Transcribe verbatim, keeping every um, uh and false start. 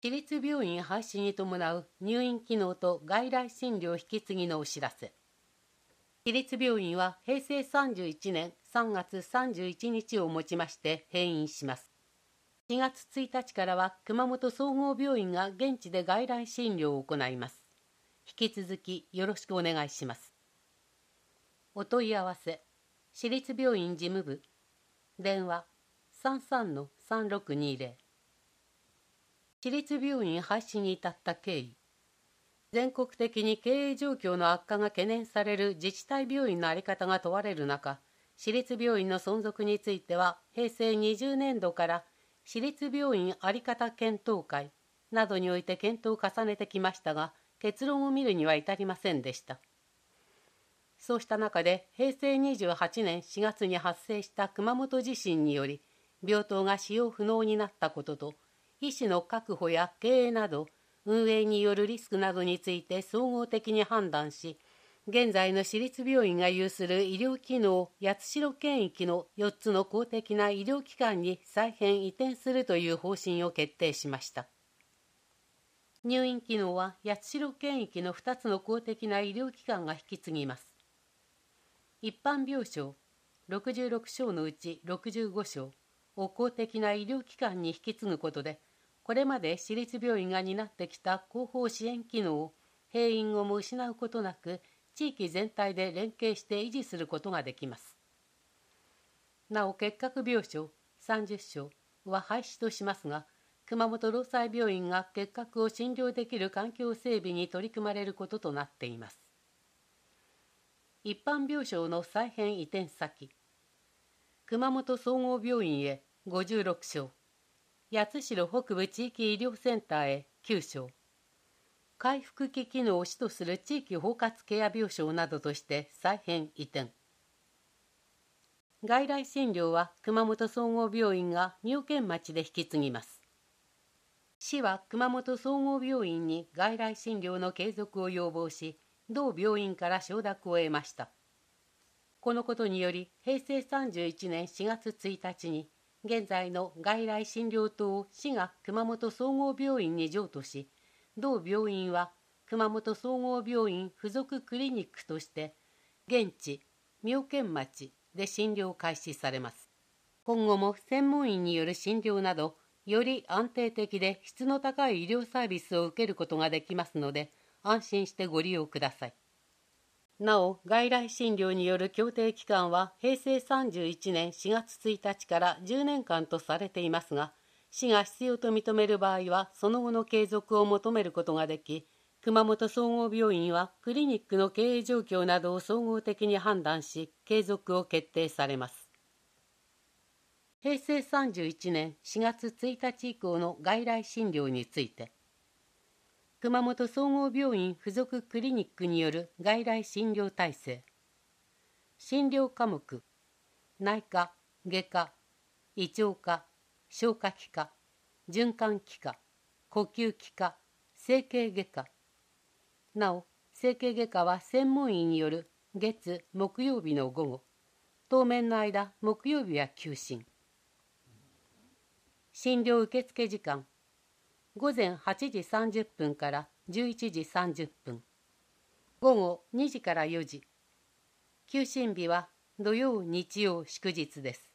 市立病院廃止に伴う入院機能と外来診療引き継ぎのお知らせ。市立病院はへいせいさんじゅういちねんさんがつさんじゅういちにちをもちまして閉院します。しがつついたちからは熊本総合病院が現地で外来診療を行います。引き続きよろしくお願いします。お問い合わせ、市立病院事務部、電話 さんさんのさんろくにゼロ。市立病院廃止に至った経緯。全国的に経営状況の悪化が懸念される自治体病院の在り方が問われる中、市立病院の存続についてはへいせいにじゅうねんどから市立病院在り方検討会などにおいて検討を重ねてきましたが、結論を見るには至りませんでした。そうした中でへいせいにじゅうはちねんしがつに発生した熊本地震により病棟が使用不能になったことと、医師の確保や経営など運営によるリスクなどについて総合的に判断し、現在の市立病院が有する医療機能八代県域のよっつの公的な医療機関に再編移転するという方針を決定しました。入院機能は八代県域のふたつの公的な医療機関が引き継ぎます。一般病床ろくじゅうろくしょうのうちろくじゅうごしょうを公的な医療機関に引き継ぐことで、これまで市立病院が担ってきた後方支援機能を閉院後も失うことなく、地域全体で連携して維持することができます。なお、結核病床さんじゅっしょうは廃止としますが、熊本労災病院が結核を診療できる環境整備に取り組まれることとなっています。一般病床の再編移転先、熊本総合病院へごじゅうろくしょう、八代北部地域医療センターへきゅうしょう、回復期機能を主とする地域包括ケア病床などとして再編移転。外来診療は熊本総合病院が妙見町で引き継ぎます。市は熊本総合病院に外来診療の継続を要望し、同病院から承諾を得ました。このことによりへいせいさんじゅういちねんしがつついたちに現在の外来診療棟を市が熊本総合病院に譲渡し、同病院は熊本総合病院附属クリニックとして現地妙見町で診療を開始されます。今後も専門医による診療などより安定的で質の高い医療サービスを受けることができますので、安心してご利用ください。なお、外来診療による協定期間はへいせいさんじゅういちねんしがつついたちからじゅうねんかんとされていますが、市が必要と認める場合はその後の継続を求めることができ、熊本総合病院はクリニックの経営状況などを総合的に判断し継続を決定されます。へいせいさんじゅういちねんしがつついたち以降の外来診療について、熊本総合病院附属クリニックによる外来診療体制。診療科目、内科、外科、胃腸科、消化器科、循環器科、呼吸器科、整形外科。なお、整形外科は専門医による月・木曜日の午後、当面の間、木曜日は休診。診療受付時間、ごぜんはちじさんじゅっぷんからじゅういちじさんじゅっぷん、午後にじからよじ。休診日は土曜、日曜、祝日です。